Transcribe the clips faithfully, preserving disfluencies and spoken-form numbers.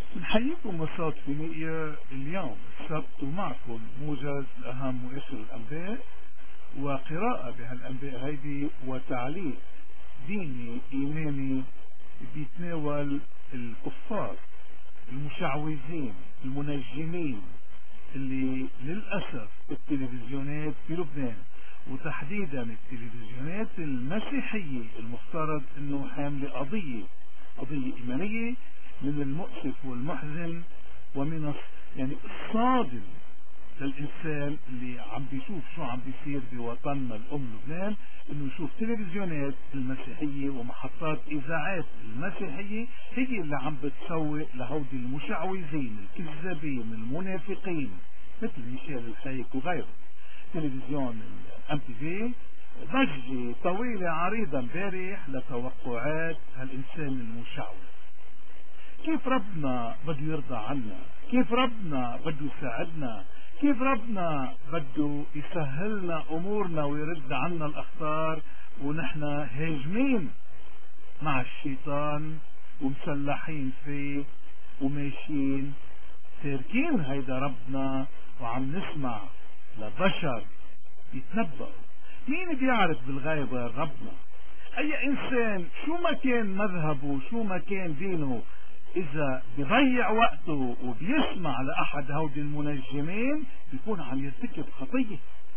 نحييكم وسط فينيقيا اليوم السبت ومعكم موجز أهم وآخر الأنباء وقراءة بهالأنباء هيدي وتعليق ديني إيماني بيتناول الكفار المشعوذين المنجمين اللي للأسف التلفزيونات في لبنان وتحديدا التلفزيونات المسيحية المفترض انه حاملة قضية قضية إيمانية من المؤسف والمحزن ومن يعني الصادم للإنسان اللي عم بيشوف شو عم بيصير بوطننا الأم لبنان، إنه يشوف تلفزيونات المسيحية ومحطات إذاعات المسيحية هي اللي عم بتسوق لهودي المشعوذين الكذابين المنافقين مثل ميشيل الخيك وغيره. تلفزيون الام تي في ضجة طويلة عريضة امبارح لتوقعات هالإنسان المشعوذ. كيف ربنا بده يرضى عنا؟ كيف ربنا بده يساعدنا؟ كيف ربنا بده يسهلنا أمورنا ويرد عنا الأخطار ونحن هاجمين مع الشيطان ومسلحين فيه وماشيين تاركين هيدا ربنا وعم نسمع لبشر يتنبأوا؟ مين بيعرف بالغيب غير ربنا؟ أي إنسان شو ما كان مذهبه شو ما كان دينه إذا بيضيع وقته وبيسمع لأحد هودي المنجمين بيكون عم يرتكب خطية.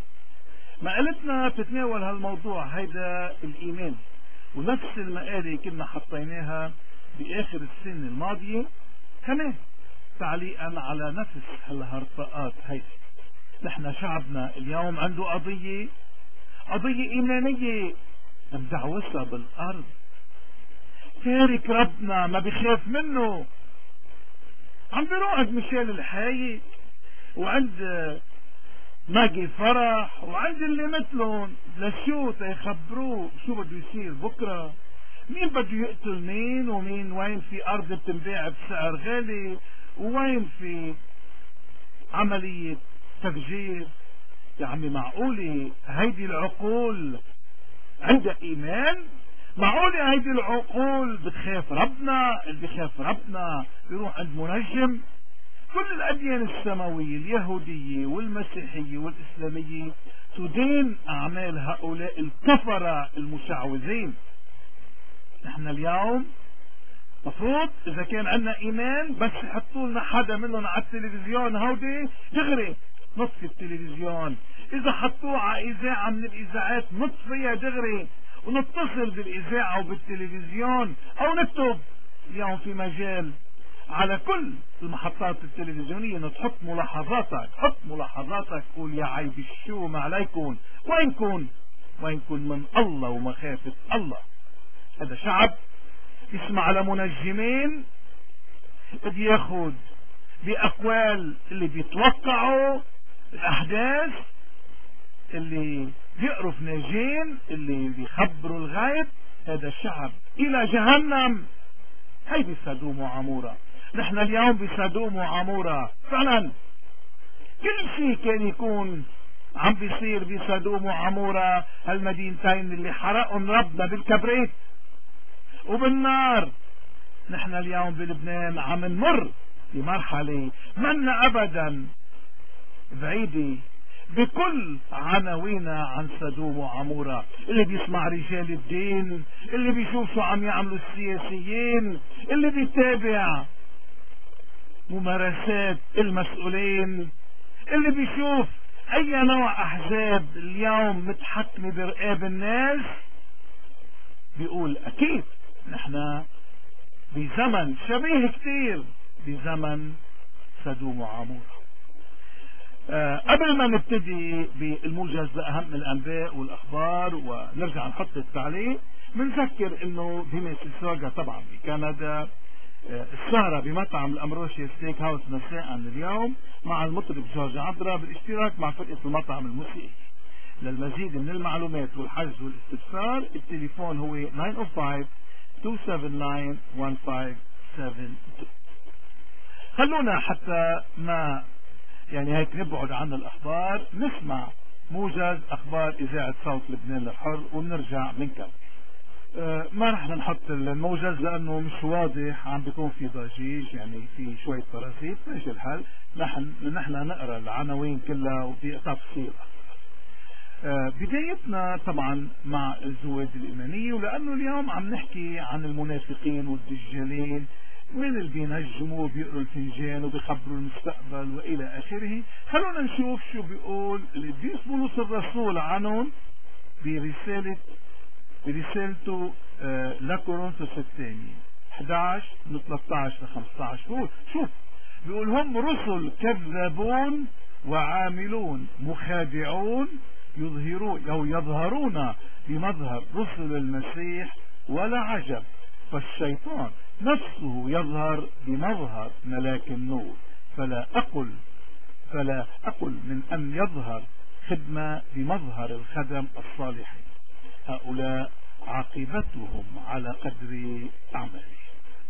مقالتنا بتتناول هالموضوع هيدا الإيمان، ونفس المقالة كنا حطيناها بآخر السنة الماضية كمان تعليقا على نفس هالهرطقات هيدي. نحن شعبنا اليوم عنده قضية قضية إيمانية مدعوسة بالأرض، تارك ربنا ما بيخاف منه. عم بيروح عند ميشيل الحايك وعند ماجي فرح وعند اللي مثلهم لشو تيخبروه شو بده يصير بكره، مين بده يقتل مين، ومين وين في أرض بتنباع بسعر غالي، ووين في عملية تفجير. يا عمي معقولة هيدي العقول عندها إيمان؟ معقولة هيدي العقول بتخاف ربنا؟ اللي بيخاف ربنا بيروح عند منجم؟ كل الأديان السماوية اليهودية والمسيحية والإسلامية تدين أعمال هؤلاء الكفرة المشعوذين. نحن اليوم مفروض إذا كان عندنا إيمان بس يحطوا لنا حدا منهم على التلفزيون هودي دغري نطفي التلفزيون، إذا حطوه على إذاعة من الإذاعات نطفيها دغري ونتصل بالإذاعة وبالتلفزيون أو نكتب اليوم في مجال على كل المحطات التلفزيونية نتحط ملاحظاتك، حط ملاحظاتك، قول يا عيب الشو ما عليكم، وينكن وينكن من الله ومخافة الله. هذا شعب يسمع على منجمين بده ياخد بأقوال اللي بيتوقعوا الأحداث، اللي بيقروا في ناجين، اللي بيخبروا الغيب. هذا الشعب إلى جهنم. هي بسدوم وعمورة. نحن اليوم بسدوم وعمورة فعلا. كل شيء كان يكون عم بيصير بسدوم وعمورة، هالمدينتين اللي حرقهم ربنا بالكبريت وبالنار. نحن اليوم بلبنان عم نمر بمرحلة منا أبدا بعيدة بكل عناوينا عن سدوم وعمورة. اللي بيسمع رجال الدين، اللي بيشوف شو عم يعملوا السياسيين، اللي بيتابع ممارسات المسؤولين، اللي بيشوف أي نوع أحزاب اليوم متحكمة برقاب الناس، بيقول أكيد نحن بزمن شبيه كتير بزمن سدوم وعمورة. أه قبل ما نبتدي بالموجز لأهم الأنباء والأخبار ونرجع نحط التعليق، بنذكر انه بميسيساغا طبعا بكندا أه السهرة بمطعم الأمروشي ستيك هاوس مساء اليوم مع المطرب جورج عبرة بالاشتراك مع فرقة المطعم الموسيقي. للمزيد من المعلومات والحجز والاستفسار التليفون هو تسعة صفر خمسة اثنين سبعة تسعة واحد خمسة سبعة اثنين. خلونا حتى ما يعني هيك نبعد عن الأخبار نسمع موجز أخبار إذاعة صوت لبنان الحر ونرجع بنكمل. آه ما رح نحط الموجز لانه مش واضح، عم بيكون في ضجيج، يعني في شوية فراسيب. ماشي الحال، نحن نحن نقرا العناوين كلها وبتفصيل. آه بدايتنا طبعا مع الزواج الإيمانية، ولأنه اليوم عم نحكي عن المنافقين والدجالين من اللي بينجموا وبيقروا الفنجان وبيخبروا المستقبل وإلى آخره. خلونا نشوف شو بيقول القديس بولس الرسول عنهم برسالة برسالته آه لكورنثوس الثانية احد عشر من ثلاثة عشر ل خمسة عشر. بيقول شوف، بيقول هم رسل كذابون وعاملون مخادعون يظهرون أو يظهرون بمظهر رسل المسيح، ولا عجب، فالشيطان نفسه يظهر بمظهر ملاك النور. فلا أقل فلا أقل من أن يظهر خدمة بمظهر الخدم الصالحين. هؤلاء عاقبتهم على قدر أعمالهم.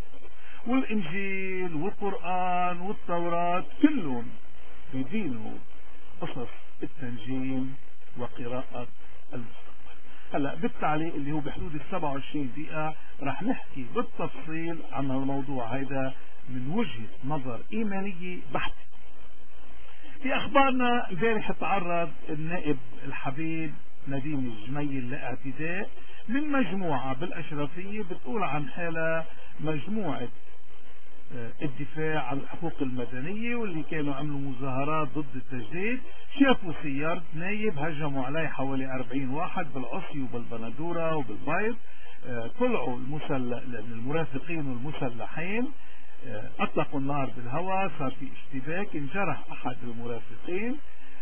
والإنجيل والقرآن والتوراة كلهم بيدينوا قصص التنجيم وقراءة المستقبل. هلا بالتعليق اللي هو بحدود ال سبعة وعشرين دقيقة رح نحكي بالتفصيل عن الموضوع هذا من وجهة نظر إيمانية بحتة. في أخبارنا امبارح تعرض النائب الحبيب نديم الجميل لاعتداء من مجموعة بالأشرفية بتقول عن حالها مجموعة الدفاع عن الحقوق المدنية، واللي كانوا عملوا مظاهرات ضد التجديد. شافوا سيارة نايب، هجموا عليه حوالي أربعين واحد بالعصي وبالبندورة وبالبيض. طلعوا المسلح المرافقين والمسلحين، أطلقوا النار بالهواء، صار في اشتباك، انجرح أحد المرافقين،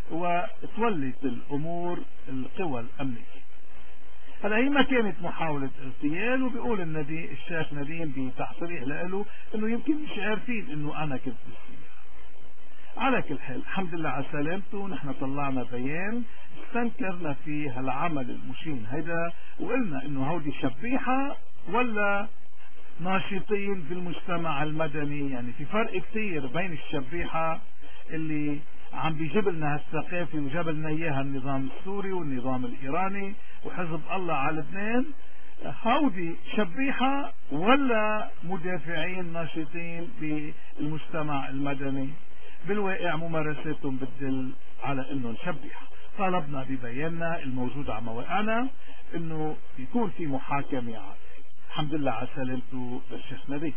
وتولت الأمور القوى الأمنية. هلا هي ما كانت محاولة اغتيال، وبيقول الندي الشيخ نديم بتصريح له انه يمكن مش عارفين انه انا كنت بالسيارة. على كل حال الحمد لله على سلامته. نحن طلعنا بيان استنكرنا فيه هالعمل المشين هيدا، وقلنا انه هودي شبيحة ولا ناشطين في المجتمع المدني. يعني في فرق كتير بين الشبيحة اللي عم بيجيب لنا هالثقافة وجاب لنا اياها النظام السوري والنظام الايراني وحزب الله على لبنان، هودي شبيحة ولا مدافعين ناشطين بالمجتمع المدني؟ بالواقع ممارساتهم بتدل على انهم شبيحة. طالبنا ببياننا الموجود على مواقعنا انه يكون في محاكمة عادلة. الحمد لله على سلامته للشيخ نبي.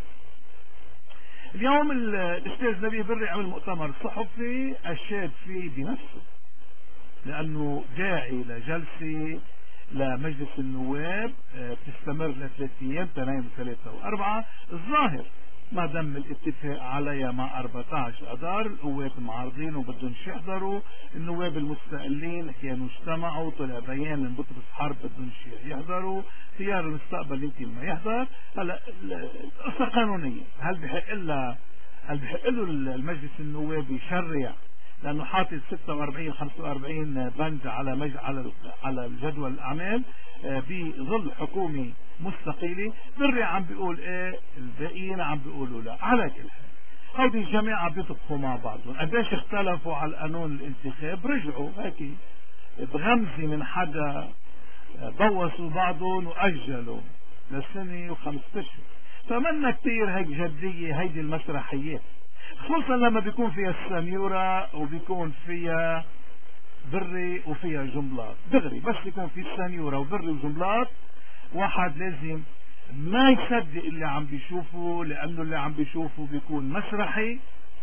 اليوم الاستاذ نبي بري عمل مؤتمر صحفي اشاد فيه بنفسه، لانه داعي لجلسة لمجلس النواب بتستمر لثلاث ايام، اثنين وثلاثة واربعة. الظاهر ما دام الاتفاق عليها مع أربعة عشر اذار، القوات معارضين وبدهم يحضروا، النواب المستقلين كانوا اجتمعوا، طلع بيان من بطرس حرب بدهم يحضروا، خيار المستقبل يمكن ما يحضر. هلا القصة قانونية، هل بحق لها هل بحق له المجلس النوابي يشرع لانه حاطط ستة وأربعين خمسة وأربعين بند على مج... على على الجدول الاعمال بظل حكومه مستقله؟ بري عم بيقول ايه، الباقيين عم بيقولوا لا. على كل حال هودي الجماعه بيطبخوا مع بعضهم. قديش اختلفوا على القانون الانتخاب، رجعوا هيك بغمزه من حدا بوسوا بعضهم واجلوا لسنه وخمسة اشهر. فمنا كتير هيك جديه هيدي المسرحيات، خصوصا لما بيكون فيها السنيورة وبيكون فيها بري وفيها جملات. دغري بس يكون في السنيورة وبري وجملات، واحد لازم ما يصدق اللي عم بيشوفه، لانه اللي عم بيشوفه بيكون مسرحي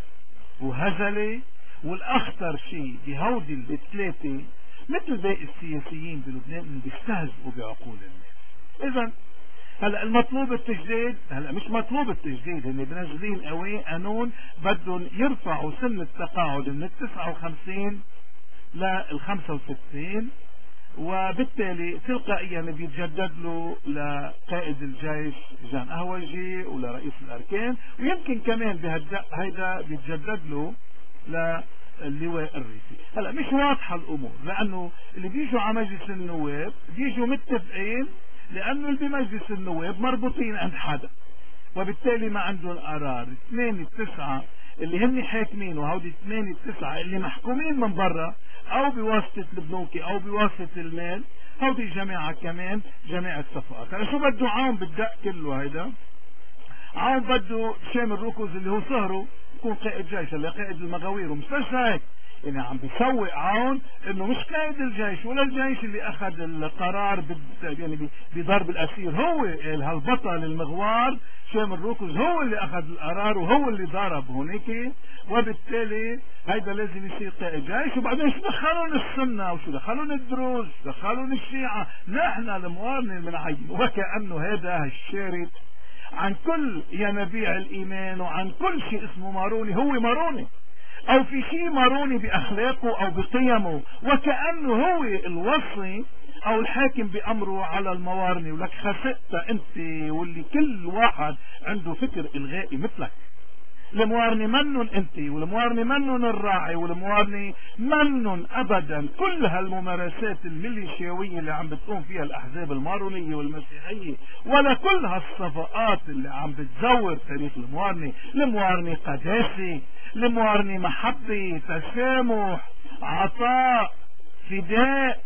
وهزلي. والاخطر شيء بهودي الثلاثة مثل باقي السياسيين بلبنان انه بيستهزئوا بعقول الناس. اذا هلا المطلوب التجديد، هلا مش مطلوب التجديد، هن بنزلين قوي قانون بدهم يرفعوا سن التقاعد من التسعة وخمسين لل خمسة وستين، وبالتالي تلقائيا بيتجدد له لقائد الجيش جان قهوجي ولرئيس الاركان، ويمكن كمان بهيدا بيتجدد له للواء الرئيسي. هلا مش واضحه الامور، لانه اللي بيجوا على مجلس النواب بيجوا متفقين، لانه اللي بمجلس النواب مربوطين عند حدا، وبالتالي ما عندهم قرار. اثنين التسعة اللي هن حاكمين، وهودي اثنين التسعة اللي محكومين من برا او بواسطة البنوك او بواسطة المال، هودي جماعة كمان جماعة صفوات. هلا شو بده عون بالدق كله هيدا؟ عون بده شامل ركوز اللي هو صهره يكون قائد جيش، اللي قائد المغاوير، ومش بس هيك يعني عم بيسوق عون انه مش قائد الجيش ولا الجيش اللي اخذ القرار يعني بضرب الاسير، هو هالبطل المغوار شامل ركوز هو اللي اخذ القرار وهو اللي ضرب هونيك، وبالتالي هيدا لازم يصير قائد جيش. وبعدين شو دخلون السنة وشو دخلون الدروز شو دخلون الشيعة؟ نحن الموارنة بنعين. وكأنه هذا الشارد عن كل ينابيع الإيمان وعن كل شيء اسمه ماروني هو ماروني، أو في شيء ماروني بأخلاقه أو بقيمه، وكأنه هو الوصي أو الحاكم بأمره على الموارنة. ولك خسئت أنت واللي كل واحد عنده فكر إلغائي مثلك. الموارنة منن انت، والموارنة منن الراعي، والموارنة منن ابدا كل هالممارسات الميليشياوية اللي عم بتقوم فيها الاحزاب المارونية والمسيحية، ولا كل هالصفقات اللي عم بتزور تاريخ الموارنة. الموارنة قداسة، الموارنة محبة، تسامح، عطاء، فداء،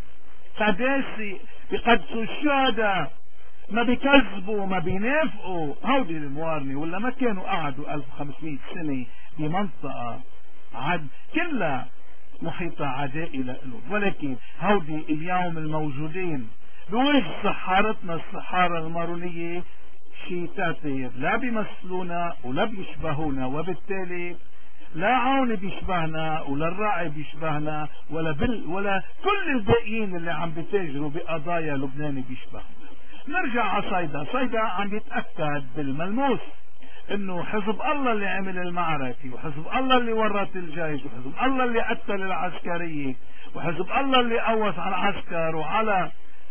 قداسة، بقدسوا الشهداء، ما بيكذبوا ما بينافقوا. هودي الموارنة. ولا ما كانوا قعدوا ألف وخمسمائة سنة بمنطقة عد كلها محيطة عدائي لهم، ولكن هودي اليوم الموجودين بوجه سحارتنا السحارة المارونية شيء تأثير لا بيمثلونا ولا بيشبهونا، وبالتالي لا عون بيشبهنا ولا الراعي بيشبهنا ولا بال ولا كل الباقيين اللي عم بيتاجروا بقضايا لبنان بيشبهنا. نرجع على صيدا. صيدا عم يتأكد بالملموس انه حزب الله اللي عمل المعركة، وحزب الله اللي ورط الجيش، وحزب الله اللي قتل العسكرية، وحزب الله اللي قوص على العسكر وعلى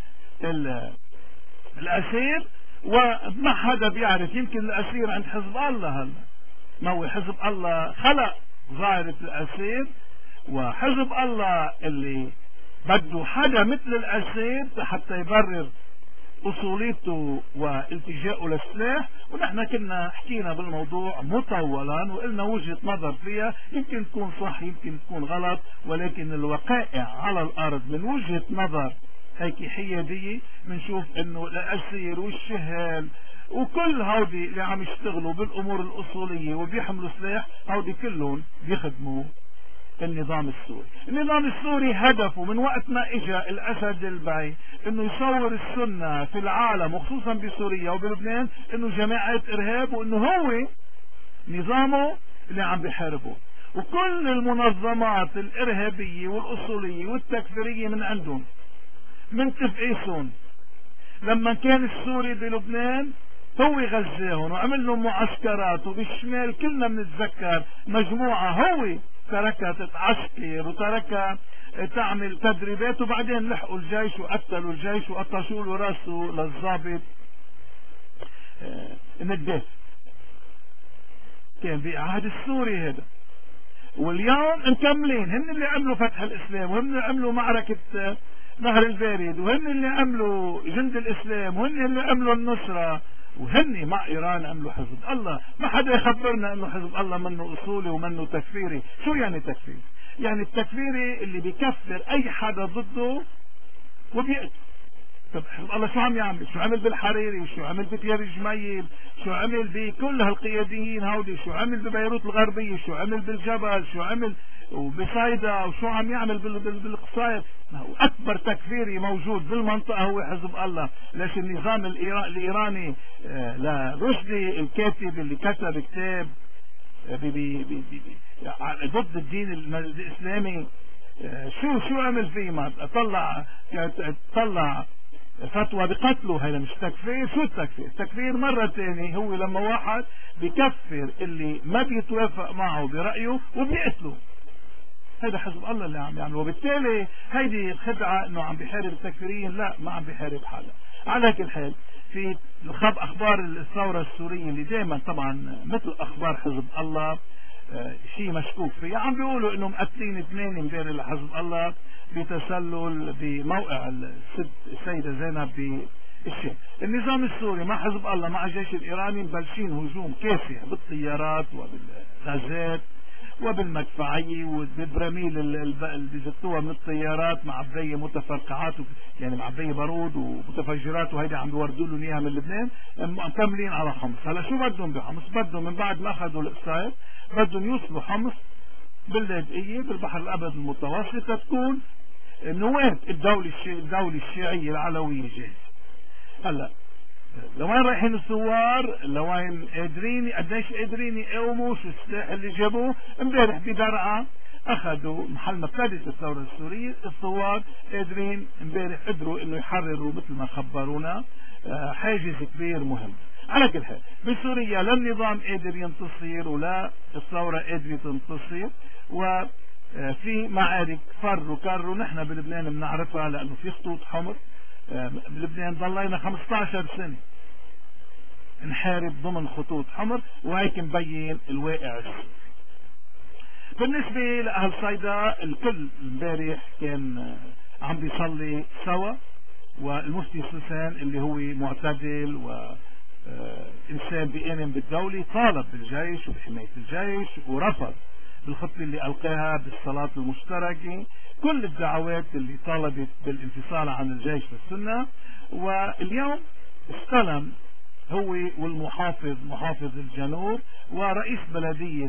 الأسير، وما حدا بيعرف يمكن الأسير عند حزب الله. هلا ما هو حزب الله خلق ظاهرة الأسير، وحزب الله اللي بده حدا مثل الأسير حتى يبرر أصوليته والتجاءه للسلاح. ونحن كنا حكينا بالموضوع مطولا وقلنا وجهة نظر فيها، يمكن تكون صح يمكن تكون غلط، ولكن الوقائع على الأرض من وجهة نظر هيك حيادية بنشوف انه الأسير والشهال وكل هودي اللي عم يشتغلوا بالأمور الأصولية وبيحملوا سلاح هودي كلهم بيخدموا النظام السوري. النظام السوري هدفه من وقت ما اجى الاسد البي انه يصور السنة في العالم وخصوصا بسوريا وبلبنان انه جماعة ارهاب، وانه هو نظامه اللي عم بيحاربه. وكل المنظمات الارهابية والاصولية والتكفيرية من عندهم من تفقيسهم لما كان السوري بلبنان هو غزاهم وعمل لهم معسكرات، وبالشمال كلنا بنتذكر مجموعة هو تركها تتعسكر وتركها تعمل تدريبات، وبعدين لحقوا الجيش وقتلوا الجيش وقطشوا له راسه للضابط النداف. كان بعهد السوري هذا. واليوم مكملين، هن اللي عملوا فتح الاسلام، وهن اللي عملوا معركة نهر البارد، وهن اللي عملوا جند الاسلام، وهن اللي عملوا النصرة، وهن مع ايران عملوا حزب الله. ما حدا يخبرنا انه حزب الله منه اصولي ومنه تكفيري. شو يعني تكفيري؟ يعني التكفيري اللي بيكفر اي حدا ضده وبيقتل. طب حزب الله شو عم يعمل؟ شو عمل بالحريري، وشو عمل بتيار جميل، شو عمل بكل هالقياديين هودي، شو عمل ببيروت الغربية، شو عمل بالجبل، شو عمل وبصيدا، وشو عم يعمل بالقصاير. اكبر تكفيري موجود بالمنطقة هو حزب الله. ليش النظام الايراني لرشدي الكاتب اللي كتب كتاب بي بي بي بي ضد الدين الاسلامي، شو شو عمل فيه؟ ما طلع طلع فتوى بقتله. هذا مش تكفير. شو التكفير؟ التكفير مرة تانية هو لما واحد بكفر اللي ما بيتوافق معه برأيه وبيقتله. هذا حزب الله اللي عم يعمله. وبالتالي هيدي الخدعة انه عم بيحارب التكفيريين، لا ما عم بيحارب حدا. على كل حال في خب اخبار الثورة السورية اللي دائما طبعا مثل اخبار حزب الله آه شيء مشكوك فيه. عم بيقولوا انهم مقتلين ثمانية امبارح لحزب الله بتسلل بموقع السيدة زينب بالشام. النظام السوري مع حزب الله مع الجيش الايراني مبلشين هجوم كافح بالطيارات وبالغازات وبالمدفعية وبالبراميل اللي بيزتوها من الطيارات معبية متفرقعات، يعني معبية بارود ومتفجرات، وهيدا عم بيوردوا لهم اياها من لبنان مكملين على حمص. هلا شو بدهم بحمص؟ بدهم من بعد ما اخذوا القصاير بدهم يوصلوا حمص باللاذقية بالبحر الابيض المتوسط تكون نواة الدولة الدولة الشيعية العلوية جاهزة. هلا لوين رايحين الثوار؟ لوين قادرين؟ قديش قادرين يقاوموا؟ شو السلاح اللي جابوه؟ امبارح بدرعا اخذوا محل ما ابتدت الثوره السوريه، الثوار قادرين امبارح قدروا انه يحرروا مثل ما خبرونا حاجز كبير مهم. على كل حال بسوريا لا النظام قادر ينتصر ولا الثوره قادره تنتصر، وفي معارك فر وكر، ونحن بلبنان بنعرفها لانه في خطوط حمر. بلبنان ضلينا خمسة عشر سنة نحارب ضمن خطوط حمر، وهيك مبين الواقع السوري. بالنسبة لأهل صيدا الكل امبارح كان عم بيصلي سوا، والمفتي سوسان اللي هو معتدل وإنسان بيآمن بالدولة طالب بالجيش وبحماية الجيش، ورفض بالخطبة اللي ألقاها بالصلاة المشتركة كل الدعوات اللي طالبت بالانفصال عن الجيش للسنة. واليوم استلم هو والمحافظ محافظ الجنوب ورئيس بلدية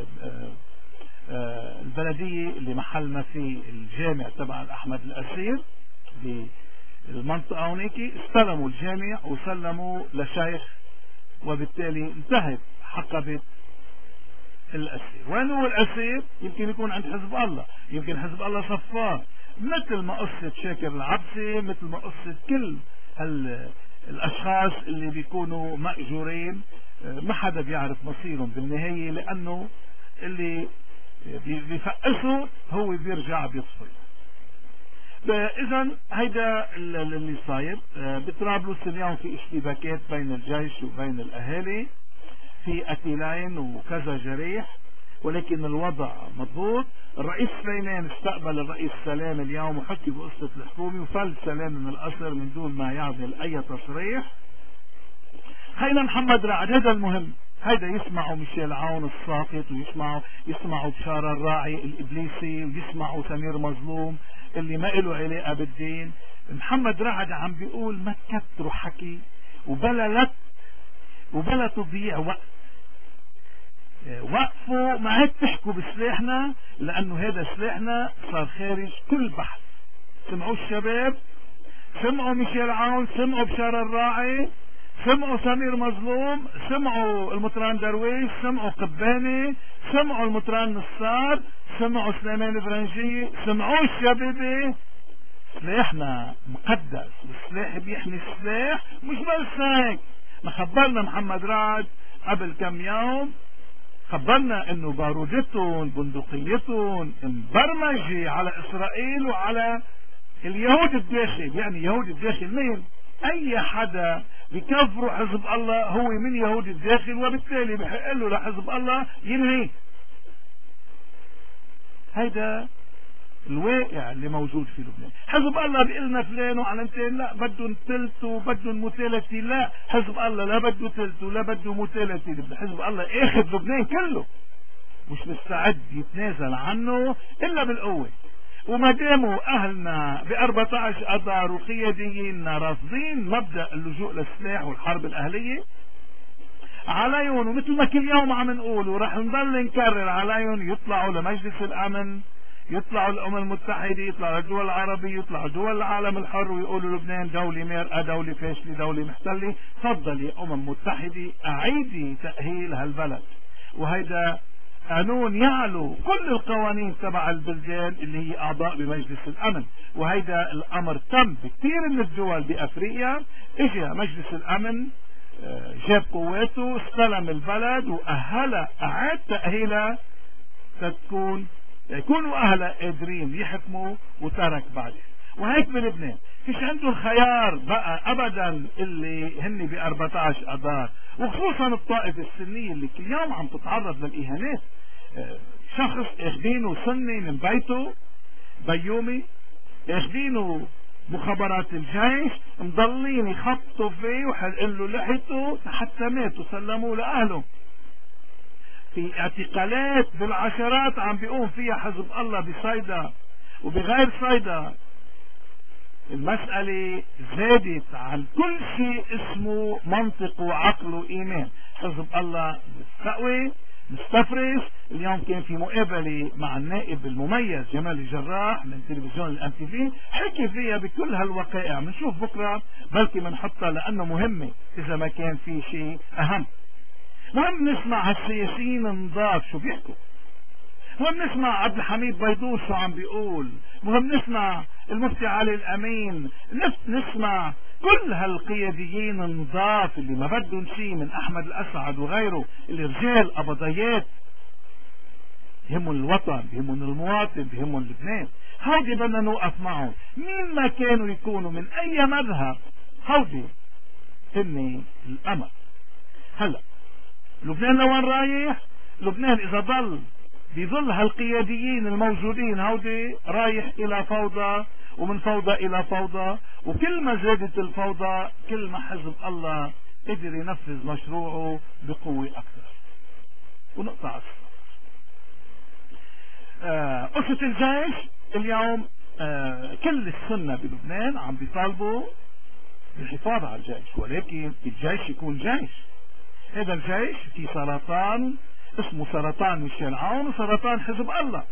البلدية اللي محل ما في الجامع تبع الأحمد الأسير بالمنطقة هونيك، استلموا الجامع وسلموا لشيخ، وبالتالي انتهت حقبة الأسير. وين هو الأسير؟ يمكن يكون عند حزب الله، يمكن حزب الله صفاه، مثل ما قصة شاكر العبسي، مثل ما قصة كل الأشخاص اللي بيكونوا مأجورين ما حدا بيعرف مصيرهم بالنهاية، لأنه اللي بيفقسوا هو بيرجع بيطفي. إذا هيدا اللي صاير. بطرابلس اليوم في اشتباكات بين الجيش وبين الأهالي، في قتيلين وكذا جريح، ولكن الوضع مضبوط. الرئيس سليمان استقبل الرئيس سلام اليوم وحكي بقصة الحكومة، وفل سلام من القصر من دون ما يعمل أي تصريح. خينا محمد رعد، هذا المهم، هيدا يسمعوا ميشيل عون الساقط، ويسمعوا يسمعوا بشارة الراعي الإبليسي، ويسمعوا سمير مظلوم اللي ما له علاقة بالدين. محمد رعد عم بيقول ما تكتروا حكي وبلا لت وبلا تضييع وقت، وقفوا ما عاد تحكوا بسلاحنا، لأنه هذا سلاحنا صار خارج كل بحث. سمعوا الشباب، سمعوا ميشيل عون، سمعوا بشارة الراعي، سمعوا سمير مظلوم، سمعوا المطران درويش، سمعوا قباني، سمعوا المطران نصار، سمعوا سليمان فرنجي، سمعوا الشبابي. سلاحنا مقدس، والسلاح بيحمي السلاح. مش بس هيك، ما خبرنا محمد رعد قبل كم يوم، خبرنا انه بارودتهم بندقيتهم مبرمجة على اسرائيل وعلى اليهود الداخل. يعني يهود الداخل مين؟ اي حدا بكفروا حزب الله هو من يهود الداخل، وبالتالي بحق له لحزب الله ينهي. هيدا الواقع اللي موجود في لبنان. حزب الله بيقول لنا فلان وعلمتين لا بدهم تلت وبدهم متالتي، لا حزب الله لا بده تلت ولا بده متالتي. حزب الله اخذ لبنان كله، مش مستعد يتنازل عنه الا بالقوه. وما داموا اهلنا ب أربعة عشر اذار وقياديين رافضين مبدا اللجوء للسلاح والحرب الاهليه، عليهم ومثل ما كل يوم عم نقول وراح نضل نكرر عليهم يطلعوا لمجلس الامن، يطلعوا الامم المتحده، يطلعوا الدول العربيه، يطلعوا دول العالم الحر ويقولوا لبنان دوله مارقه، دوله فاشله، دوله محتله. تفضلي امم متحده اعيدي تاهيل هالبلد. وهيدا قانون يعلو كل القوانين تبع البلدان اللي هي اعضاء بمجلس الامن، وهيدا الامر تم بكثير من الدول بافريقيا. اجى مجلس الامن جاب قواته، استلم البلد واهلها، اعاد تاهيلها تكون يكونوا اهلها قادرين يحكموا، وترك بعدين. وهيك بلبنان فيش عندهم خيار بقى ابدا اللي هن ب أربعة عشر اذار، وخصوصا الطائفه السنيه اللي كل يوم عم تتعرض للاهانات. شخص اخذينه سني من بيته بيومي، اخذينه مخابرات الجيش، مضلين يخبطوا فيه وحلقين له لحيته حتى مات وسلموه لاهله. في اعتقالات بالعشرات عم بيقوم فيها حزب الله بصيدا وبغير صيدا. المسألة زادت عن كل شيء اسمه منطق وعقل وإيمان. حزب الله مستقوي مستفرش. اليوم كان في مقابلة مع النائب المميز جمال الجراح من تلفزيون الام تي في، حكي فيها بكل هالوقائع. بنشوف بكرة بلكي بنحطها لأنه مهمة إذا ما كان في شيء أهم. مهم نسمع هالسياسيين النضاف شو بيحكوا، مهم نسمع عبد الحميد بيضوش شو عم بيقول، مهم نسمع المفتي علي الأمين، نسمع كل هالقياديين النضاف اللي ما بدهم شيء من أحمد الأسعد وغيره، اللي رجال قبضيات بيهمهم الوطن، بيهمهم المواطن، بيهمهم لبنان. هودي بدنا نوقف معهم مين ما كانوا يكونوا من أي مذهب. هودي هن الأمل. هلا لبنان لوين رايح؟ لبنان إذا ضل بظل هالقياديين الموجودين هودي رايح إلى فوضى، ومن فوضى إلى فوضى، وكل ما زادت الفوضى كل ما حزب الله قدر ينفذ مشروعه بقوة أكثر. ونقطع الصف. آه قصة الجيش اليوم، آه كل السنة بلبنان عم بيطالبوا بالحفاظ على الجيش، ولكن الجيش يكون جيش. هذا الجيش في سرطان اسمه سرطان ميشيل عون وسرطان حزب الله.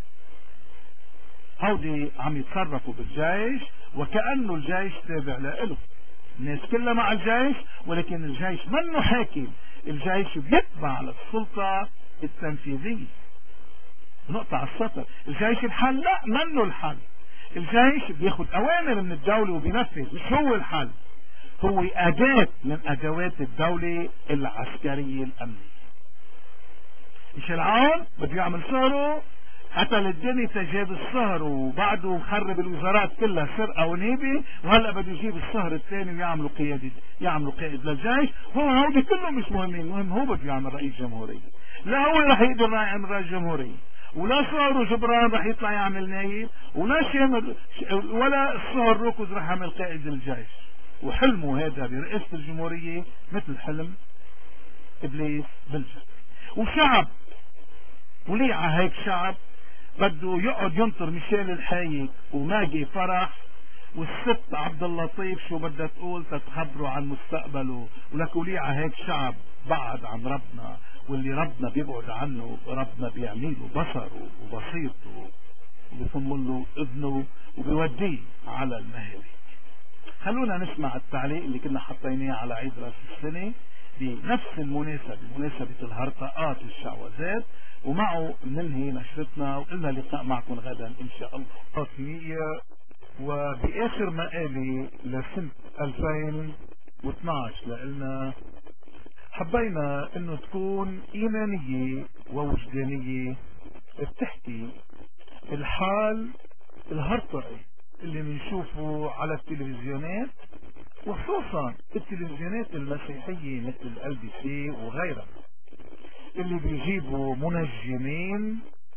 هودي عم يتصرفوا بالجيش وكأنه الجيش تابع له. الناس كلها مع الجيش، ولكن الجيش منه حاكم، الجيش بيتبع للسلطة التنفيذية. نقطع السطر. الجيش الحل؟ لا، منه الحل. الجيش بياخد أوامر من الدولة وبينفذ، مش هو الحل، هو أداة من أدوات الدولة العسكرية الأمنية. ميشيل عون بده يعمل سهره، قتل الدنيا تجاب السهر، وبعده مخرب الوزارات كلها سرقة ونهبة، وهلا بده يجيب السهر الثاني ويعملوا قيادة، يعملوا قائد للجيش. هو هودي كلهم مش مهمين، مهم هو بده يعمل رئيس جمهورية. لا هو رح يقدر يعمل رئيس جمهورية، ولا صهر جبران رح يطلع يعمل نايب، ولا شامل ولا الصهر روكوز رح يعمل قائد الجيش. وحلمه هذا برئاسة الجمهورية مثل حلم إبليس بالجنة. وشعب وليه على هيك شعب بده يقعد ينطر ميشيل الحايك وماجي فرح والست عبد اللطيف شو بدها تقول تتخبروا عن مستقبله. ولك وليه على هيك شعب بعد عن ربنا، واللي ربنا بيبعد عنه ربنا بيعمله بصره وبصيرته وبيصم له اذنه وبيوديه على المهلك. خلونا نسمع التعليق اللي كنا حطيناه على عيد راس السنة بنفس المناسبة، بمناسبة الهرطقات والشعوذات، ومعه ننهي نشرتنا، وقلنا لقاء معكم غدا ان شاء الله. قاسمية. وبآخر مقالي لسنة ألفين واثناشر لقلنا حبينا انه تكون ايمانية ووجدانية، بتحكي الحال الهرطقي اللي بنشوفه على التلفزيونات، وخصوصا التلفزيونات المسيحية مثل ال بي سي وغيرها، اللي بيجيبوا منجمين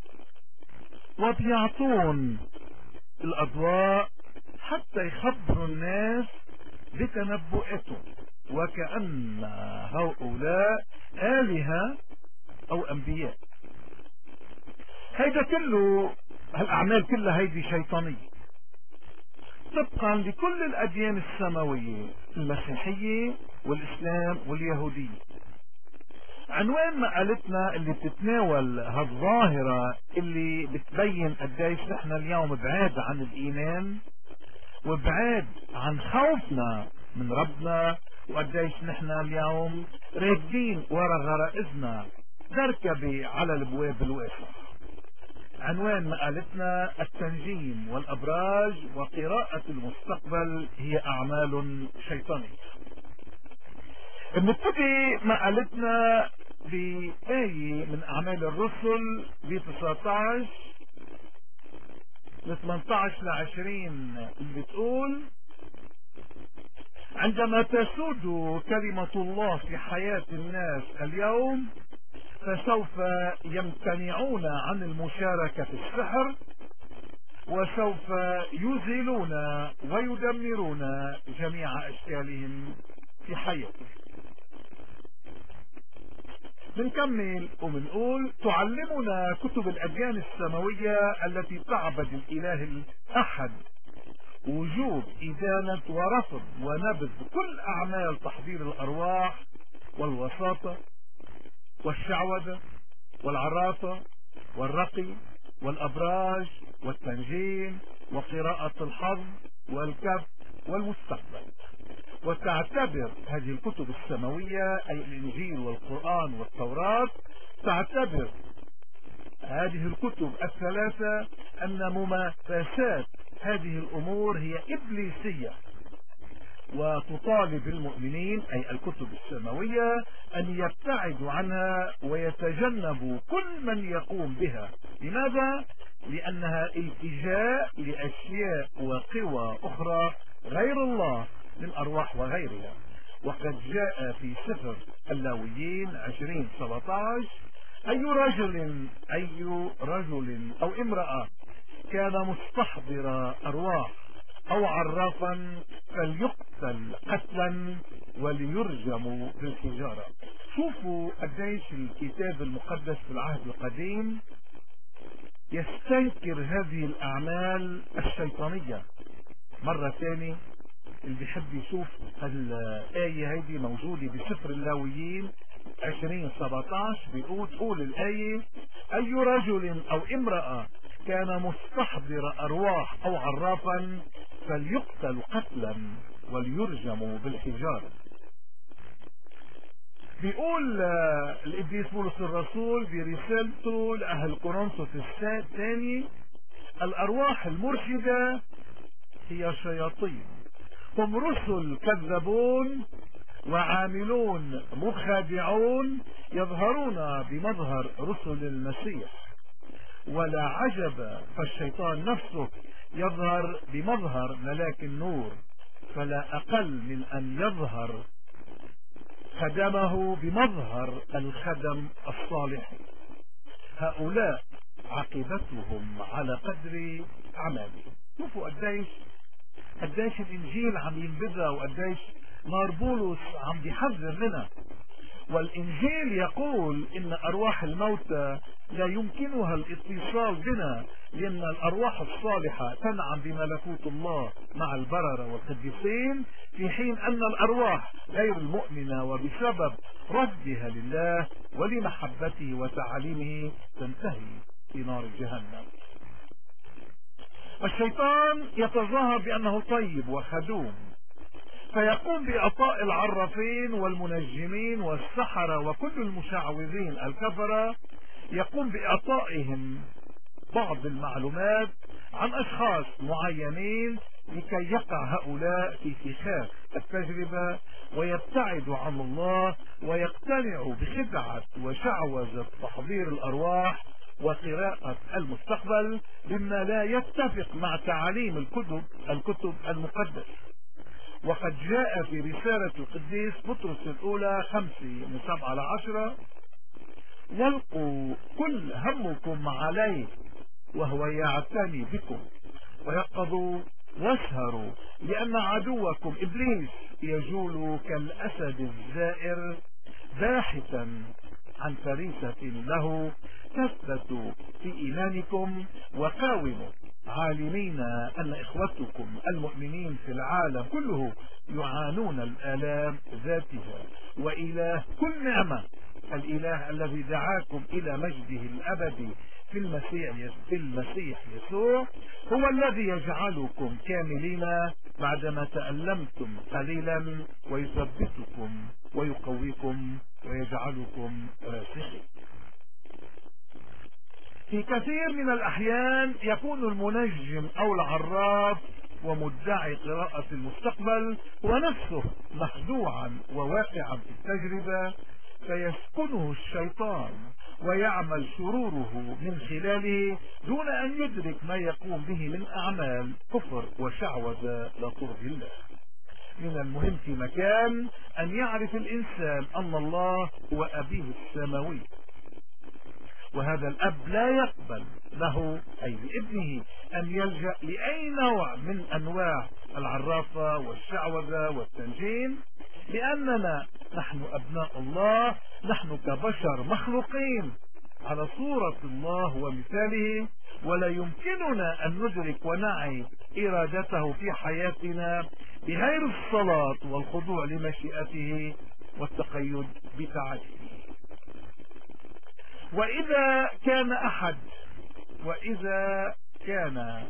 وبيعطون الأضواء حتى يخبروا الناس بتنبؤاتهم، وكأن هؤلاء آلهة أو أنبياء. هيدا كله، هالأعمال كلها هيدي شيطانية طبقا لكل الأديان السماوية، المسيحية والإسلام واليهودية. عنوان مقالتنا اللي بتتناول هالظاهرة اللي بتبين قديش نحن اليوم بعاد عن الإيمان وبعاد عن خوفنا من ربنا، وقديش نحن اليوم راكبين ورا غرائزنا مركبة على البواب الواسع. عنوان مقالتنا التنجيم والأبراج وقراءة المستقبل هي أعمال شيطانية. بنبتدي مقالتنا بآية من أعمال الرسل ب تسعطعش ل ثمنطعش ل عشرين اللي بتقول: عندما تسود كلمة الله في حياة الناس اليوم فسوف يمتنعون عن المشاركة في السحر، وسوف يزيلون ويدمرون جميع أشكالهم في حياتهم. بنكمل وبنقول تعلمنا كتب الأديان السماوية التي تعبد الإله الأحد وجوب إدانة ورفض ونبذ كل أعمال تحضير الأرواح والوساطة والشعوذة والعرافة والرقي والأبراج والتنجيم وقراءة الحظ والكف والمستقبل. وتعتبر هذه الكتب السماوية أي الإنجيل والقرآن والتوراة، تعتبر هذه الكتب الثلاثة أن ممارسات هذه الأمور هي إبليسية، وتطالب المؤمنين أي الكتب السماوية أن يبتعدوا عنها ويتجنبوا كل من يقوم بها. لماذا؟ لأنها التجاء لأشياء وقوى أخرى غير الله من أرواح وغيرها. وقد جاء في سفر اللاويين عشرين سبعة عشر: أي رجل أي رجل أو امرأة كان مستحضر أرواح أو عرافا فليقتل قتلا وليرجم بالحجارة. شوفوا قديش الكتاب المقدس في العهد القديم يستنكر هذه الأعمال الشيطانية. مرة ثانية اللي بيحب يشوف الآية هذه موجودة بسفر اللاويين عشرين سبعة عشر، بيقول تقول الآية: أي رجل أو امرأة كان مستحضر أرواح أو عرافا فليقتل قتلا وليرجم بالحجارة. بيقول القديس بولس الرسول برسالته لأهل كورنثوس الثاني: الأرواح المرشدة هي شياطين، هم رسل كذابون وعاملون مخادعون يظهرون بمظهر رسل المسيح، ولا عجب فالشيطان نفسه يظهر بمظهر ملاك النور، فلا أقل من أن يظهر خدمه بمظهر الخدم الصالح. هؤلاء عاقبتهم على قدر أعمالهم. شوفوا قديش قديش الإنجيل عم ينبذها وقديش نار بولس عم بيحذر منها. والإنجيل يقول إن أرواح الموتى لا يمكنها الاتصال بنا، لأن الأرواح الصالحة تنعم بملكوت الله مع البررة والقديسين، في حين أن الأرواح غير المؤمنة وبسبب رفضها لله ولمحبته وتعاليمه تنتهي في نار جهنم. الشيطان يتظاهر بأنه طيب وخدوم، فيقوم بإعطاء العرافين والمنجمين والسحرة وكل المشعوذين الكفرة، يقوم بإعطائهم بعض المعلومات عن أشخاص معينين لكي يقع هؤلاء في فخاخ التجربة ويبتعدوا عن الله ويقتنعوا بخدعة وشعوذة تحضير الأرواح وقراءة المستقبل، مما لا يتفق مع تعاليم الكتب الكتب المقدسة. وقد جاء في رسالة القديس بطرس الأولى خمسة من سبعة لعشرة: والقوا كل همكم عليه وهو يعتني بكم، ويقظوا واسهروا، لأن عدوكم إبليس يجول كالأسد الزائر باحثا عن فريسة له، تثبتوا في إيمانكم وقاوموا، عالمين أن إخوتكم المؤمنين في العالم كله يعانون الآلام ذاتها، وإله كل نعمة الإله الذي دعاكم إلى مجده الأبدي في المسيح في المسيح يسوع هو الذي يجعلكم كاملين بعدما تألمتم قليلا، ويثبتكم ويقويكم ويجعلكم راسخين. في كثير من الأحيان يكون المنجم أو العراف ومدعي قراءة المستقبل هو نفسه مخدوعا وواقعا في التجربة، فيسكنه الشيطان ويعمل شروره من خلاله دون أن يدرك ما يقوم به من أعمال كفر وشعوذة لا ترضي الله. من المهم في مكان أن يعرف الإنسان أن الله هو أبيه السماوي، وهذا الأب لا يقبل له أي لابنه أن يلجأ لأي نوع من أنواع العرافة والشعوذة والتنجيم، لأننا نحن أبناء الله، نحن كبشر مخلوقين على صورة الله ومثاله، ولا يمكننا أن ندرك ونعي إرادته في حياتنا بغير الصلاة والخضوع لمشيئته والتقيد بطاعته. وإذا كان أحد وإذا كان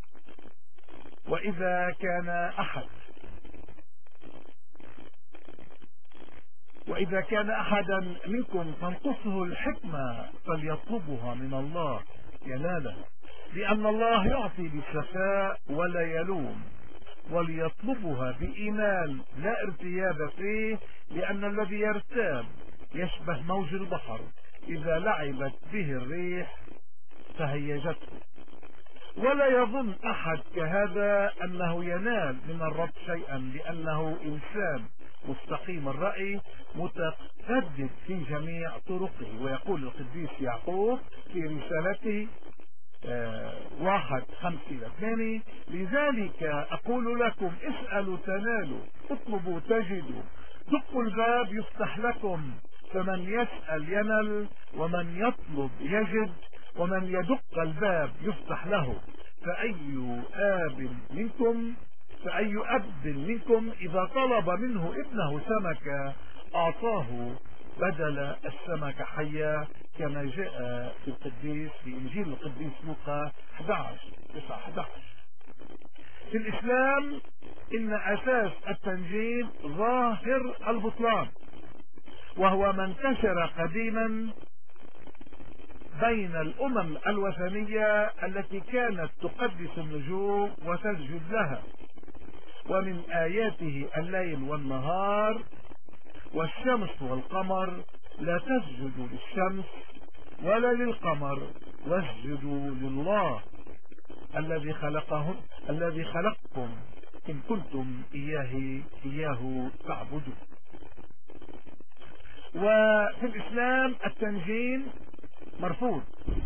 وإذا كان أحد وإذا كان أحدا منكم تنقصه الحكمة فليطلبها من الله ينالها، لأن الله يعطي بالسخاء ولا يلوم، وليطلبها بإيمان لا ارتياب فيه، لأن الذي يرتاب يشبه موج البحر إذا لعبت به الريح فهيجته. ولا يظن أحد كهذا أنه ينال من الرب شيئا، لأنه إنسان مستقيم الرأي متردد في جميع طرقه. ويقول القديس يعقوب في رسالته آه واحد خمسة إلى ثمانية: لذلك أقول لكم اسألوا تنالوا، اطلبوا تجدوا، دقوا الباب يفتح لكم، فمن يسأل ينل، ومن يطلب يجد، ومن يدق الباب يفتح له. فأي آب منكم فأي أب منكم إذا طلب منه ابنه سمكة أعطاه بدل السمكة حية، كما جاء في القديس في إنجيل القديس لوقا أحد عشر تسعة أحد عشر. في الإسلام إن أساس التنجيم ظاهر البطلان، وهو ما انتشر قديما بين الأمم الوثنية التي كانت تقدس النجوم وتسجد لها. ومن آياته الليل والنهار والشمس والقمر، لا تسجدوا للشمس ولا للقمر واسجدوا لله الذي خلقهم الذي خلقكم إن كنتم إياه إياه تعبدون. وفي الإسلام التنجيم مرفوض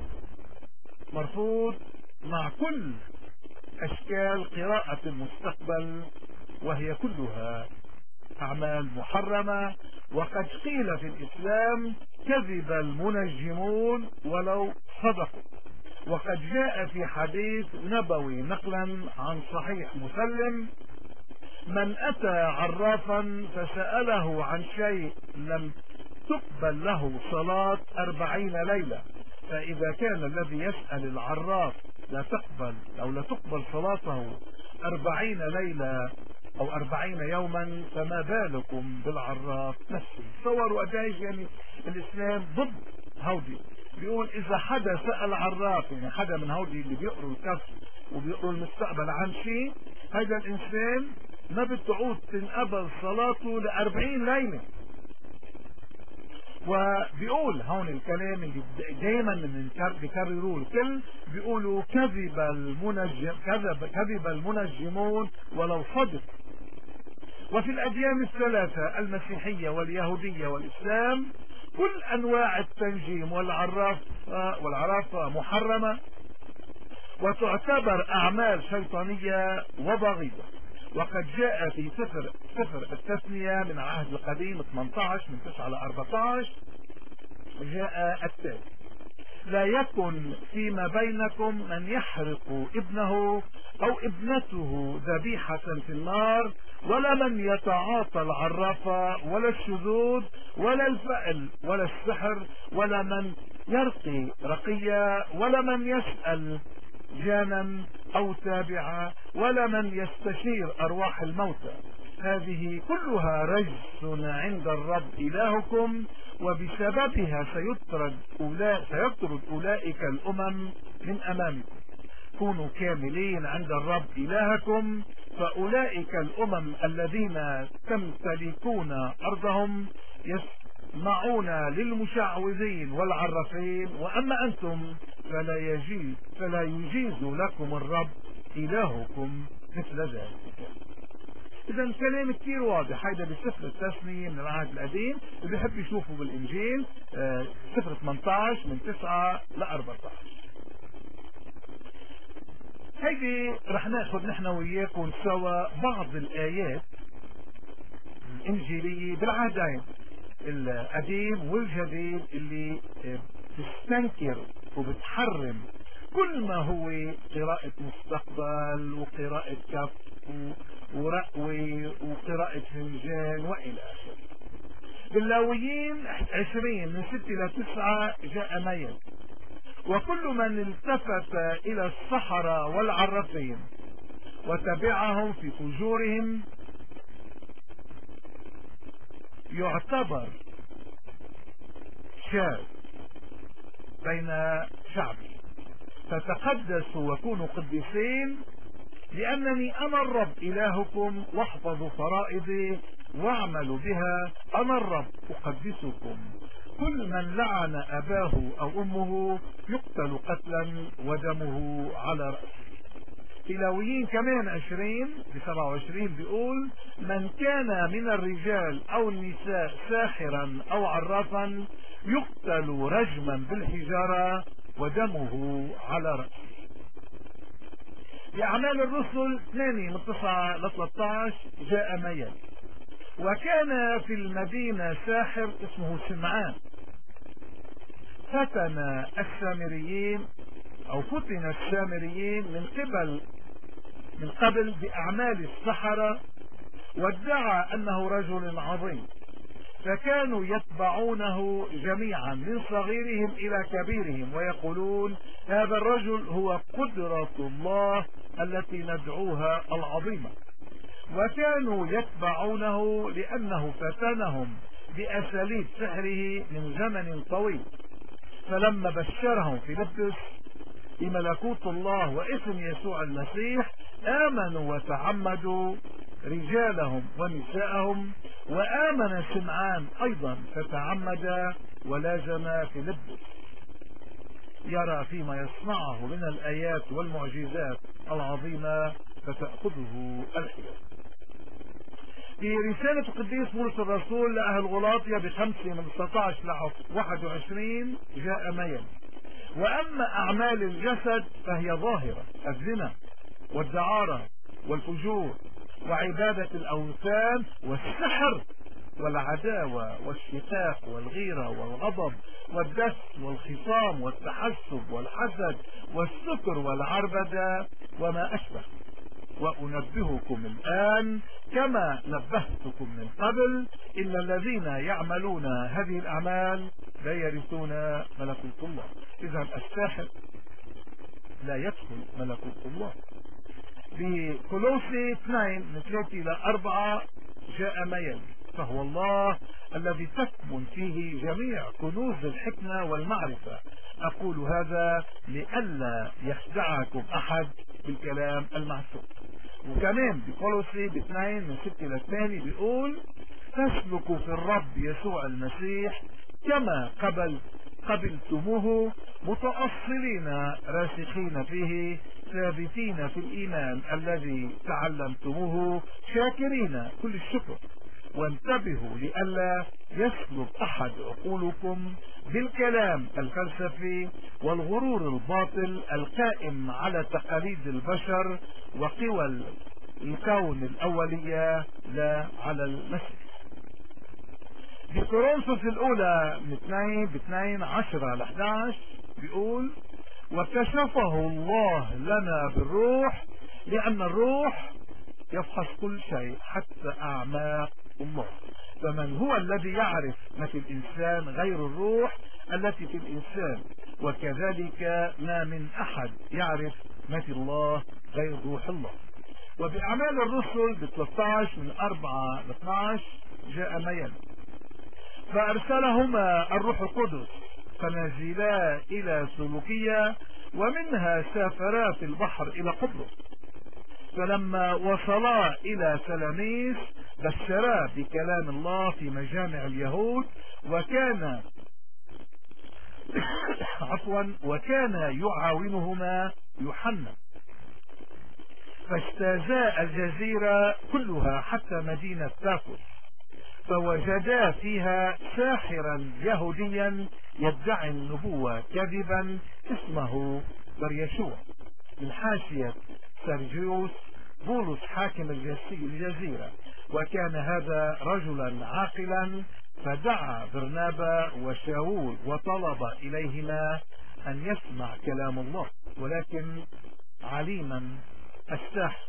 مرفوض مع كل أشكال قراءة المستقبل، وهي كلها أعمال محرمة. وقد قيل في الإسلام كذب المنجمون ولو صدقوا. وقد جاء في حديث نبوي نقلا عن صحيح مسلم: من أتى عرافا فسأله عن شيء لم تقبل له صلاة أربعين ليلة، فإذا كان الذي يسأل العراف لا تقبل أو لا تقبل صلاته أربعين ليلة أو أربعين يوما، فما بالكم بالعراف نفسه. تصوروا قديش يعني الإسلام ضد هودي. بيقول إذا حدا سأل عراف، يعني حدا من هودي اللي بيقروا الكف وبيقروا المستقبل عن شيء، هذا الإنسان ما بتعود تنقبل صلاته لأربعين ليلة. وبيقول هون الكلام اللي دائما بيكرروه الكل، بيقولوا كذب المنجم كذب كذب المنجمون ولو صدق. وفي الأديان الثلاثة المسيحية واليهودية والإسلام كل أنواع التنجيم والعراف والعرافة محرمة وتعتبر أعمال شيطانية وبغيضة. وقد جاء في سفر سفر التثنية من العهد القديم ثمانية عشر من تسعة إلى أربعة عشر جاء التالي: لا يكن فيما بينكم من يحرق ابنه أو ابنته ذبيحة في النار، ولا من يتعاطى العرافة ولا الشذوذ ولا الفأل ولا السحر، ولا من يرقي رقية، ولا من يسأل جانا أو تابعا، ولا من يستشير أرواح الموتى. هذه كلها رجس عند الرب إلهكم، وبسببها سيطرد أولئك, سيطرد أولئك الأمم من أمامكم. كونوا كاملين عند الرب إلهكم، فأولئك الأمم الذين تمتلكون أرضهم يسمعون للمشعوذين والعرافين، وأما أنتم فلا يجيز فلا يجيز لكم الرب إلهكم مثل ذلك. إذا الكلام كتير واضح. هيدا بسفر التثنية من العهد القديم، اللي بيحب يشوفه بالإنجيل آه سفر ثمانية عشر من تسعة إلى أربعة عشر. هيدي رح ناخذ نحن وياكم سوا بعض الآيات الإنجيلية بالعهدين القديم والجديد اللي بتستنكر وبتحرم كل ما هو قراءة مستقبل وقراءة كف ورقوة وقراءة فنجان وإلى آخره. باللاويين عشرين من ستة إلى تسعة جاء ميل: وكل من التفت إلى السحرة والعرافين وتبعهم في فجورهم يعتبر شاذ بين شعبه، فتقدسوا وكونوا قديسين لأنني أنا الرب إلهكم، واحفظوا فرائضي واعملوا بها، أنا الرب أقدسكم. كل من لعن أباه أو أمه يقتل قتلا ودمه على رأسه. في لاويين كمان عشرين بسبعة وعشرين بيقول: من كان من الرجال أو النساء ساحرا أو عرافا يقتل رجما بالحجارة ودمه على رأسه. بأعمال الرسل اثنين من تسعة ل ثلاثة عشر جاء ميل: وكان في المدينة ساحر اسمه سمعان، فتن السامريين أو فتن السامريين من قبل من قبل بأعمال السحرة، وادعى أنه رجل عظيم، فكانوا يتبعونه جميعا من صغيرهم إلى كبيرهم ويقولون: هذا الرجل هو قدرة الله التي ندعوها العظيمة. وكانوا يتبعونه لأنه فتنهم بأساليب سحره من زمن طويل. فلما بشرهم فيلبس بملكوت الله واسم يسوع المسيح آمنوا وتعمدوا رجالهم ونساءهم، وآمن سمعان أيضا فتعمد ولازم فيلبس يرى فيما يصنعه من الآيات والمعجزات العظيمة فتأخذه الحياة. في رسالة القديس بولس الرسول لأهل غلاطيا بخمسة من تسعة عشر ل واحد وعشرين جاء ميل: وأما أعمال الجسد فهي ظاهرة: الزنا والدعارة والفجور وعبادة الأوثان والسحر والعداوة والشقاق والغيرة والغضب والدس والخصام والتحسب والحسد والسكر والعربدة وما أشبه. وأنبهكم الآن كما نبهتكم من قبل: إلا الذين يعملون هذه الأعمال لا يرثون ملكوت الله. إذا الساحر لا يدخل ملكوت الله. بكولوسي اثنين من ثلاثة إلى أربعة جاء ميل: فهو الله الذي تكمن فيه جميع كنوز الحكمة والمعرفة. أقول هذا لئلا يخدعكم أحد بالكلام المعسوق. وكمان بكولوسي باثنين من ستة إلى ثمانية بيقول: تسلكوا في الرب يسوع المسيح كما قبل قبلتموه متأصلين راسخين فيه ثابتين في الإيمان الذي تعلمتموه شاكرين كل الشكر. وانتبهوا لئلا يسلب أحد عقولكم بالكلام الفلسفي والغرور الباطل القائم على تقاليد البشر وقوى الكون الأولية لا على المسيح. في كورنثوس الأولى من اثنين باثنين عشرة ل أحد عشر بيقول: وكشفه الله لنا بالروح، لأن الروح يفحص كل شيء حتى أعماق الله. فمن هو الذي يعرف ما في الإنسان غير الروح التي في الإنسان؟ وكذلك ما من أحد يعرف ما في الله غير روح الله. وبأعمال الرسل ب ثلاثة عشر من أربعة ل اثني عشر جاء ميل: فأرسلهما الروح القدس فنزلا إلى سلوكية، ومنها سافرا في البحر إلى قبرص. فلما وصلا إلى سلاميس بشرا بكلام الله في مجامع اليهود، وكان عفوا وكان يعاونهما يوحنا. فاجتازا الجزيرة كلها حتى مدينة بافوس، فوجدا فيها ساحرا يهوديا يدعي النبوة كذبا اسمه بريشوع من حاشية سيرجيوس بولس حاكم الجزيرة، وكان هذا رجلا عاقلا، فدعا برنابا وشاول وطلب إليهما أن يسمع كلام الله، ولكن عليما الساحر،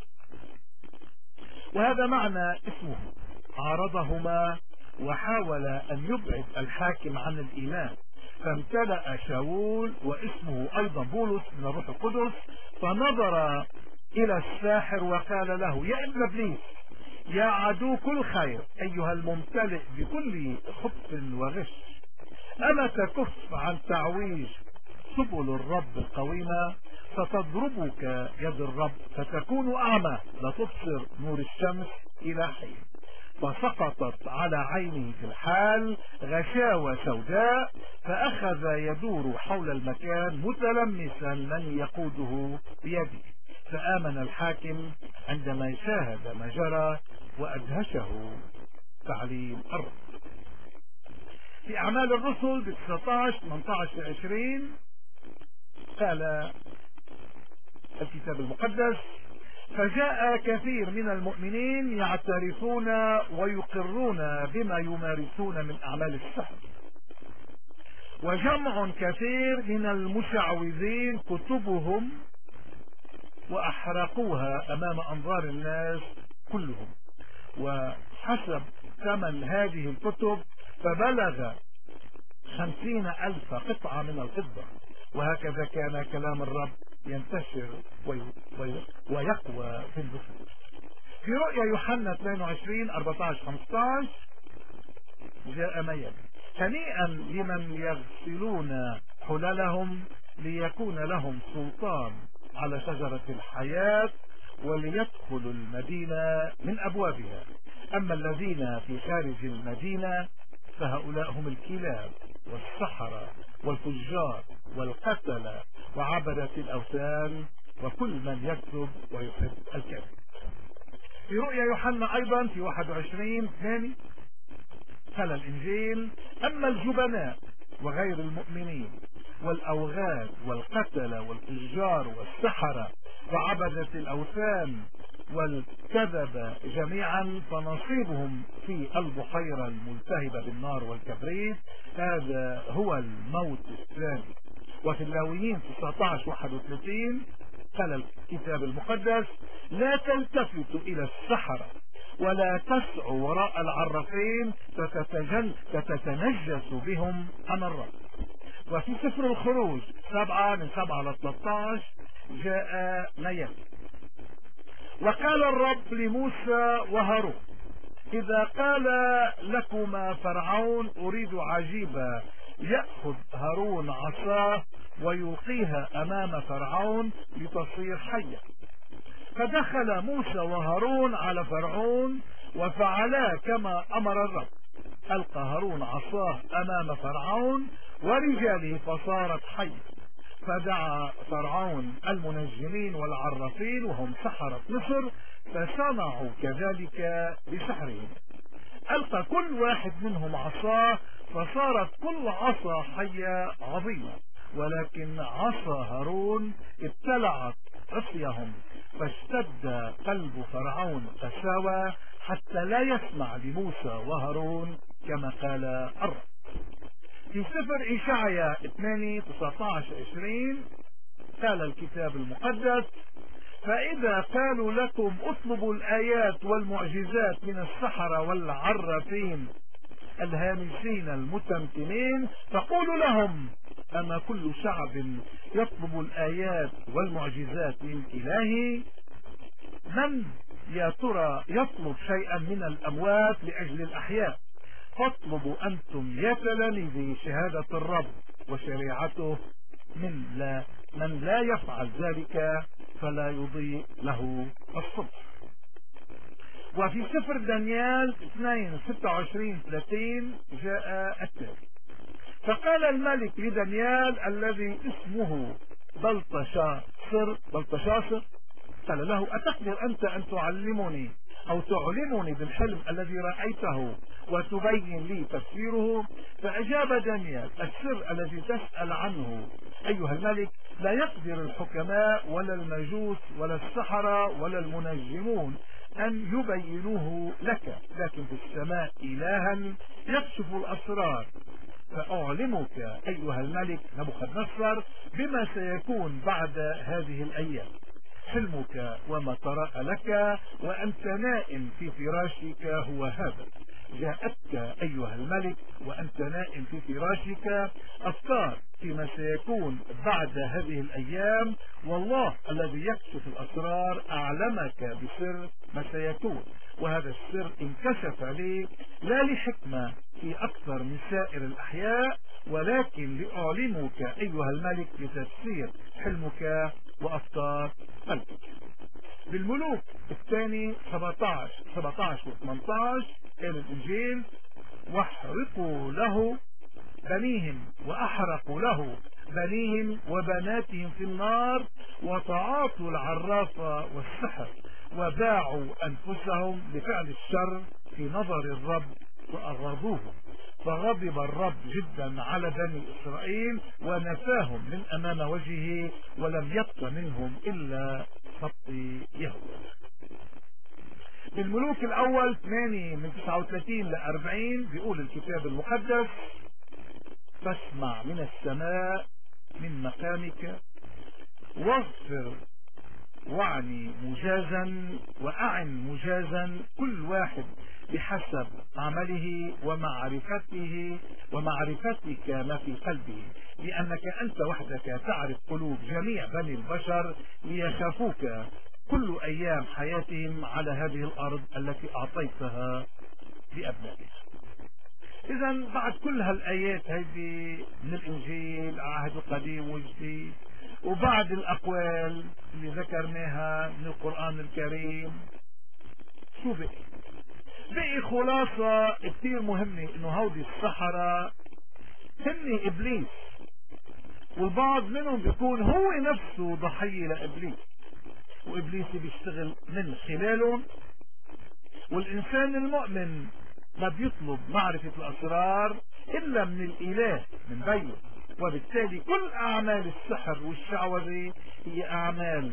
وهذا معنى اسمه، عارضهما وحاول أن يبعد الحاكم عن الإيمان، فامتلأ شاول واسمه أيضا بولس من الروح القدس، فنظر إلى الساحر وقال له: يا ابن ابليس، يا عدو كل خير، أيها الممتلئ بكل خبث وغش، أما تكف عن تعويج سبل الرب القويمة، فتضربك يد الرب فتكون أعمى، لا تبصر نور الشمس إلى حين. فسقطت على عينه في الحال غشاوة سوداء، فأخذ يدور حول المكان متلمسا من يقوده بيده. فآمن الحاكم عندما شاهد ما جرى، وأدهشه تعليم الرب. في أعمال الرسل ب تسعة عشر ثمانية عشر عشرين قال الكتاب المقدس: فجاء كثير من المؤمنين يعترفون ويقرون بما يمارسون من أعمال السحر، وجمع كثير من المشعوذين كتبهم وأحرقوها أمام أنظار الناس كلهم، وحسب ثمن هذه الكتب فبلغ خمسين ألف قطعة من الفضة. وهكذا كان كلام الرب ينتشر ويقوى في النفوس. في رؤيا يوحنا اثنين وعشرين أربعة عشر خمسة عشر جاء ما يلي: هنيئا لمن يغسلون حللهم ليكون لهم سلطان على شجرة الحياة وليدخلوا المدينة من أبوابها، أما الذين في خارج المدينة فهؤلاء هم الكلاب والسحرة والفجار والقتلة وعبدة الأوثان وكل من يكذب ويحب الكذب. في رؤيا يوحنا أيضا في واحد وعشرين ثاني قال الإنجيل: أما الجبناء وغير المؤمنين والأوغاد والقتلة والفجار والسحرة وعبدة الأوثان والكذب جميعا فنصيبهم في البحيرة الملتهبة بالنار والكبريت، هذا هو الموت الثاني. وفي اللاويين تسعة عشر واحد وثلاثين قال الكتاب المقدس: لا تلتفتوا إلى السحرة ولا تسعوا وراء العرافين فتتنجس بهم أنا الرب. وفي سفر الخروج سبعة من سبعة إلى ثلاثة عشر جاء ما يلي: وقال الرب لموسى وهارون: إذا قال لكما فرعون أريد عجيبة، يأخذ هارون عصاه ويلقيها أمام فرعون لتصير حية. فدخل موسى وهارون على فرعون وفعلا كما أمر الرب، ألقى هارون عصاه أمام فرعون ورجاله فصارت حية. فدعا فرعون المنجمين والعرافين وهم سحرة مصر، فصنعوا كذلك بسحرهم، ألقى كل واحد منهم عصاه فصارت كل عصا حية عظيمة، ولكن عصا هارون ابتلعت عصيهم، فاشتد قلب فرعون قساوة حتى لا يسمع لموسى وهارون كما قال الرب. في سفر إشعيا اثنين تسعة عشر عشرين قال الكتاب المقدس: فإذا قالوا لكم اطلبوا الآيات والمعجزات من السحرة والعرافين الهامسين المتمكنين، فقولوا لهم: أما كل شعب يطلب الآيات والمعجزات من إلهي؟ من يا ترى يطلب شيئا من الأموات لأجل الأحياء؟ فاطلبوا أنتم يا تلاميذي شهادة الرب وشريعته، من لا من لا يفعل ذلك فلا يضيء له الصبح. وفي سفر دانيال اثنين ستة وعشرين ثلاثين جاء التالي: فقال الملك لدانيال الذي اسمه بلطشاصر بلطشاصر قال له أتقدر أنت أن تعلمني أو تعلمني بالحلم الذي رأيته وتبين لي تفسيره؟ فأجاب دانيال السر الذي تسأل عنه أيها الملك لا يقدر الحكماء ولا المجوس ولا السحرة ولا المنجمون أن يبينوه لك، لكن في السماء إلها يكشف الأسرار. فأعلمك أيها الملك نبوخذ-نصر بما سيكون بعد هذه الأيام. حلمك وما طرأ لك وأنت نائم في فراشك هو هذا: جاءتك أيها الملك وأنت نائم في فراشك أفكار فيما سيكون بعد هذه الأيام، والله الذي يكشف الأسرار أعلمك بسر ما سيكون. وهذا السر انكشف لي لا لحكمة في أكثر من سائر الأحياء، ولكن لأعلمك أيها الملك بتفسير حلمك وأفكار قلبك. بالملوك الثاني سبعة عشر و ثمانية عشر قال الإنجيل: واحرقوا له بنيهم وأحرقوا له بنيهم وبناتهم في النار، وتعاطوا العرافة والسحر، وباعوا أنفسهم بفعل الشر في نظر الرب وأغضوه. فغضب الرب جدا على بني إسرائيل ونفاهم من أمام وجهه، ولم يبق منهم إلا خطي يهوذا. بالملوك الأول ثمانية من تسعة وثلاثين ل أربعين بيقول الكتاب المقدس: فاسمع من السماء من مقامك واغفر واعني مجازا وأعن مجازا كل واحد بحسب عمله ومعرفته ومعرفتك ما في قلبه، لأنك أنت وحدك تعرف قلوب جميع بني البشر ليخافوك كل أيام حياتهم على هذه الأرض التي أعطيتها لأبنائك. إذا بعد كل هالآيات هذه من الإنجيل العهد القديم والجديد، وبعد الأقوال اللي ذكرناها من القرآن الكريم، شو بقي؟ بقي خلاصة كتير مهمة، إنه هودي السحرة هن إبليس، والبعض منهم بيكون هو نفسه ضحية لإبليس، وإبليس بيشتغل من خلالهم. والإنسان المؤمن ما بيطلب معرفة الأسرار إلا من الإله من بيه، وبالتالي كل أعمال السحر والشعوذة هي أعمال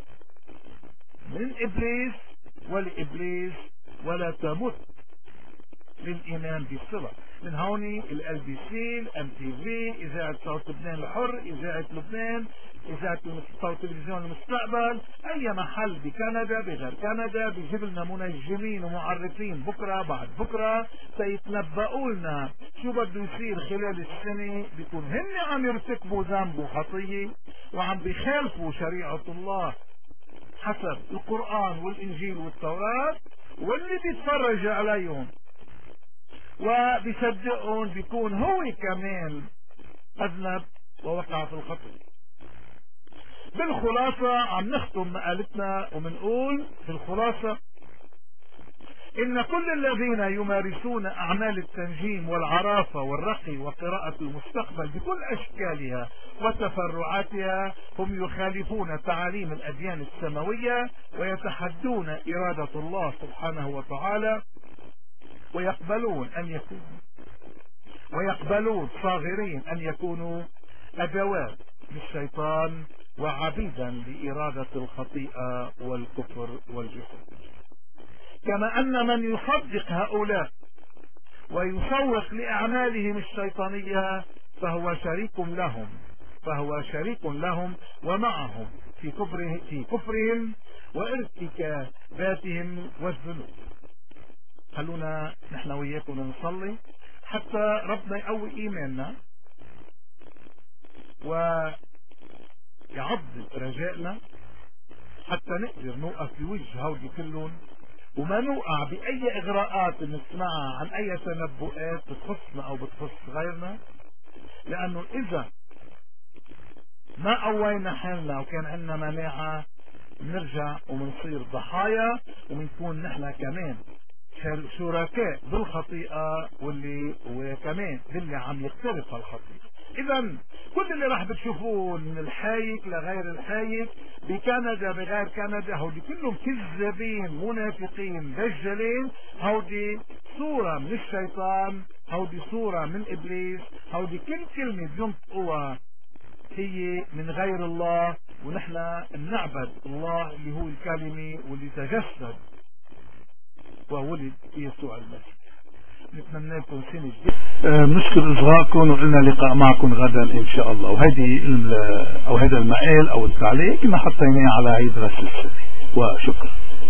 من إبليس ولإبليس، ولا تمت للإيمان بالصلة. من هون ال بي سي، الام تي في، إذاعة صوت لبنان الحر، إذاعة لبنان، إذاعة صوت تلفزيون المستقبل، أي محل بكندا بغير كندا بيجيب لنا منجمين ومعرفين بكرة بعد بكرة سيتنبؤوا لنا شو بده يصير خلال السنة. بيكون هن عم يرتكبوا ذنب وخطية وعم بيخالفوا شريعة الله حسب القرآن والإنجيل والتوراة، واللي بيتفرج عليهم وبيصدقهم بيكون هو كمان أذنب ووقع في الخطية. بالخلاصة عم نختم مقالتنا ومنقول في الخلاصة إن كل الذين يمارسون أعمال التنجيم والعرافة والرقي وقراءة المستقبل بكل أشكالها وتفرعاتها هم يخالفون تعاليم الأديان السماوية ويتحدون إرادة الله سبحانه وتعالى، ويقبلون أن يكونوا ويقبلون صاغرين أن يكونوا أدوات للشيطان وعبيدا لإرادة الخطيئة والكفر والجحود. كما أن من يصدق هؤلاء ويسوق لأعمالهم الشيطانية فهو شريك لهم فهو شريك لهم ومعهم في كفره في كفرهم وارتكاباتهم والذنوب. خلونا نحن وياكم نصلي حتى ربنا يقوي إيماننا ويعضد رجائنا، حتى نقدر نوقف بوجه هودي كلهم وما نوقع بأي إغراءات بنسمعها عن أي تنبؤات بتخصنا أو بتخص غيرنا. لأنه إذا ما قوينا حالنا وكان عندنا مناعة بنرجع وبنصير ضحايا وبنكون نحن كمان شركاء بالخطيئة واللي وكمان باللي عم يقترف الخطيئة. إذا كل اللي راح بتشوفوه من الحايك لغير الحايك بكندا بغير كندا هودي كلهم كذابين منافقين دجالين. هودي صورة من الشيطان، هودي صورة من إبليس، هودي كل كلمة بينطقوها هي من غير الله. ونحن نعبد الله اللي هو الكلمة واللي تجسد وولد يسوع المسيح. نتمنى لكم سنة جديدة. بنشكر إصغائكم وقلنا لقاء معكم غدا إن شاء الله. وهذه أو هذا المقال أو التعليق كنا حطيناه على عيد راس السنة. وشكرا.